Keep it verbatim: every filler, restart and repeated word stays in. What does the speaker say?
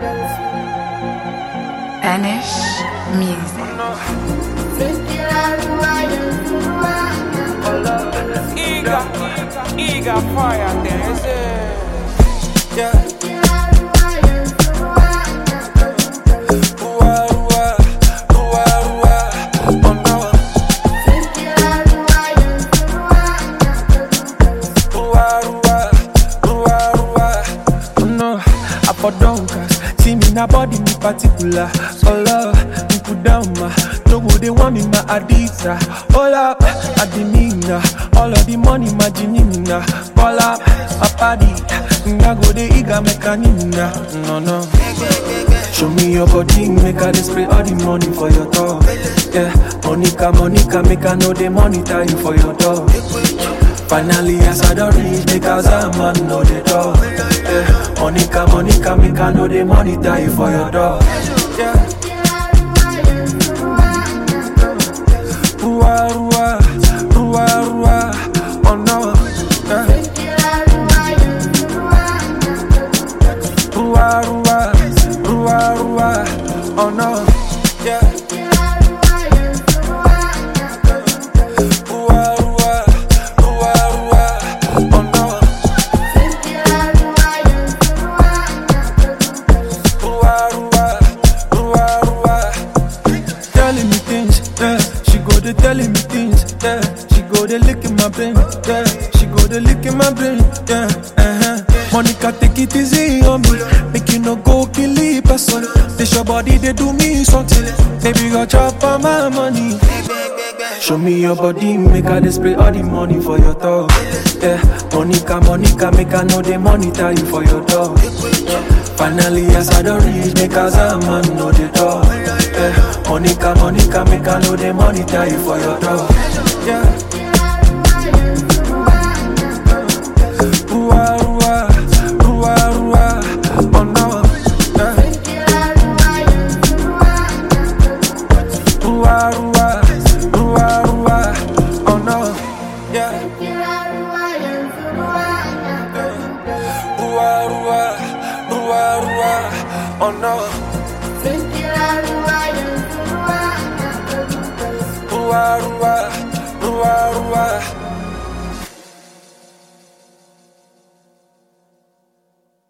Anish Music. Eager, eager fire dance. Yeah. For donkas, see me na body me particular. Oh love, me put down my no go they want me my adita. All up, I demeanor, all of the money my jinina. Call up, a party, I go the eager mechanina. No no, show me your body, make I display all the money for your dog. Yeah, Monica, Monica, make I know the money tie you for your dog. Finally, as I don't reach, because I'm man know the door. Yeah. Monica, Monica, make I know the money die for your door. Yeah. Rua, rua, rua, rua, oh no. Yeah. Rua, rua, rua, rua, oh no. Yeah. Telling me things, yeah. She go they lick in my brain, yeah. She go they lick in my brain, yeah. Uh-huh. Monica, take it easy on me, make you no go kill the person. This your body, they do me something. Baby, go chop on my money. Show me your body, make I display all the money for your dog. Yeah, Monica, Monica, make I know the money tie you for your dog. Finally, as I don't reach, make a man know the door. Yeah, Monica, Monica, make I know the money tie you for your dog. Yeah. Rua, rua, rua, rua, oh no. Yeah. Rua, rua, rua, rua, oh no. Yeah. Rua, rua, rua, rua, oh no. Rua, rua, rua, rua.